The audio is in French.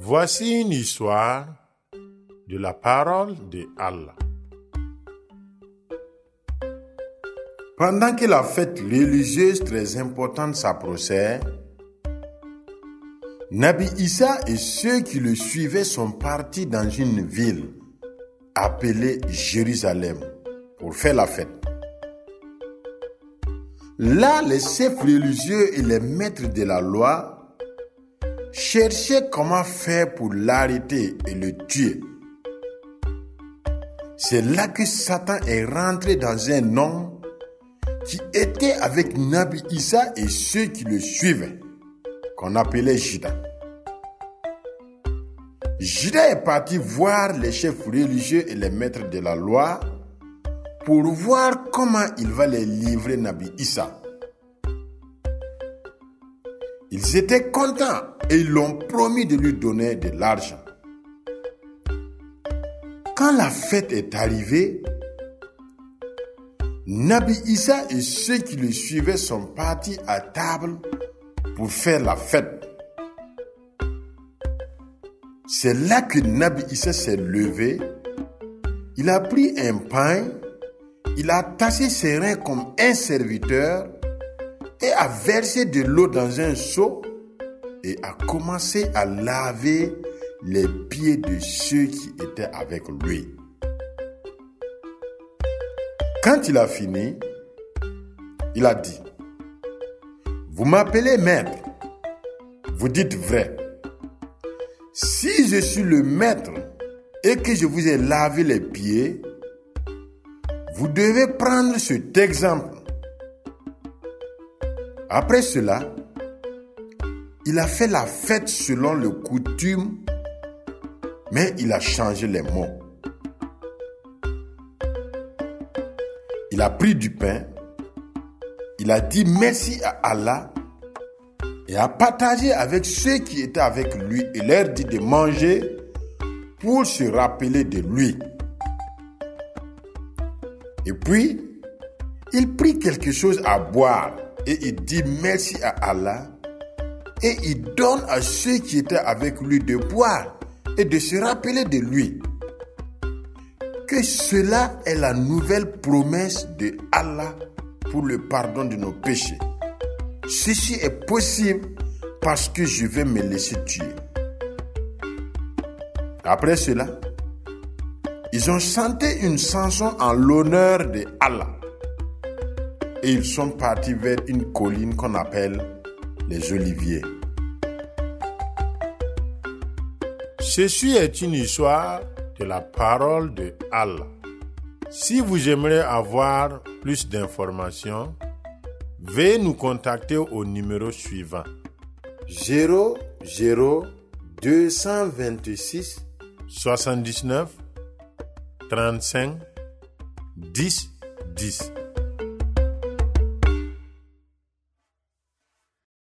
Voici une histoire de la parole de Allah. Pendant que la fête religieuse très importante s'approchait, Nabi Issa et ceux qui le suivaient sont partis dans une ville appelée Jérusalem pour faire la fête. Là, les chefs religieux et les maîtres de la loi cherchaient comment faire pour l'arrêter et le tuer. C'est là que Satan est rentré dans un homme qui était avec Nabi Issa et ceux qui le suivaient, qu'on appelait Judas. Judas est parti voir les chefs religieux et les maîtres de la loi pour voir comment il va les livrer Nabi Issa. Ils étaient contents et ils l'ont promis de lui donner de l'argent. Quand la fête est arrivée, Nabi Issa et ceux qui le suivaient sont partis à table pour faire la fête. C'est là que Nabi Issa s'est levé, il a pris un pain, il a tassé ses reins comme un serviteur et a versé de l'eau dans un seau et a commencé à laver les pieds de ceux qui étaient avec lui. Quand il a fini, il a dit: vous m'appelez maître, vous dites vrai. Si je suis le maître et que je vous ai lavé les pieds, vous devez prendre cet exemple. Après cela, il a fait la fête selon le coutume, mais il a changé les mots. Il a pris du pain, il a dit merci à Allah et a partagé avec ceux qui étaient avec lui et leur dit de manger pour se rappeler de lui. Et puis, il prit quelque chose à boire et il dit merci à Allah et il donne à ceux qui étaient avec lui de boire et de se rappeler de lui. Que cela est la nouvelle promesse de Allah pour le pardon de nos péchés. Ceci est possible parce que je vais me laisser tuer. Après cela, ils ont chanté une chanson en l'honneur de Allah. Et ils sont partis vers une colline qu'on appelle les Oliviers. Ceci est une histoire de la parole de Allah. Si vous aimeriez avoir plus d'informations, veuillez nous contacter au numéro suivant: 00 226 79 35 10 10.